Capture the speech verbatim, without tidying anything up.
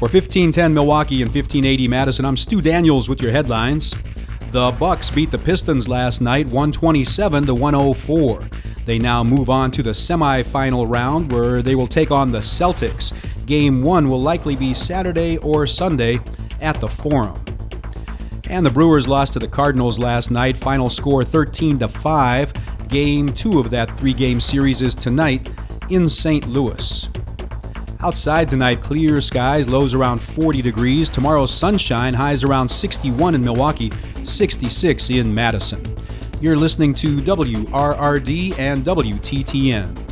For fifteen ten Milwaukee and fifteen eighty Madison, I'm Stu Daniels with your headlines. The Bucks beat the Pistons last night one twenty-seven to one oh four. They now move on to the semifinal round where they will take on the Celtics. Game one will likely be Saturday or Sunday at the Forum. And the Brewers lost to the Cardinals last night. Final score thirteen to five. Game two of that three-game series is tonight in Saint Louis. Outside tonight, clear skies, lows around forty degrees. Tomorrow, sunshine, highs around sixty-one in Milwaukee, sixty-six in Madison. You're listening to W R R D and W T T N.